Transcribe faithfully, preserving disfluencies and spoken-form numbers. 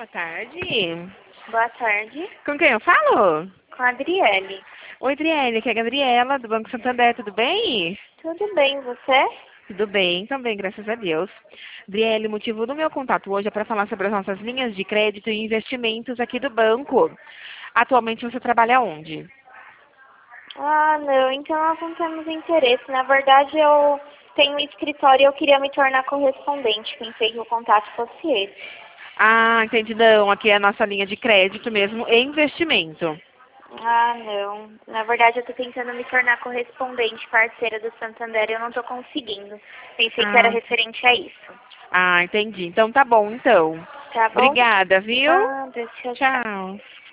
boa tarde. Boa tarde. Com quem eu falo? Com a Adriele. Oi, Adriele, aqui é a Gabriela, do Banco Santander, tudo bem? Tudo bem, você? Tudo bem, também, graças a Deus. Adriele, o motivo do meu contato hoje é para falar sobre as nossas linhas de crédito e investimentos aqui do banco. Atualmente você trabalha onde? Ah, não, então nós não temos interesse. Na verdade, eu tenho um escritório e eu queria me tornar correspondente. Pensei que o contato fosse esse. Ah, entendi, não, aqui é a nossa linha de crédito mesmo e investimento. Ah, não. Na verdade, eu estou tentando me tornar correspondente parceira do Santander e eu não estou conseguindo. Pensei que era Ah, referente a isso. ah, entendi. Então tá bom, então. Tá bom? Obrigada, viu? Nada, tchau, tchau. Tchau.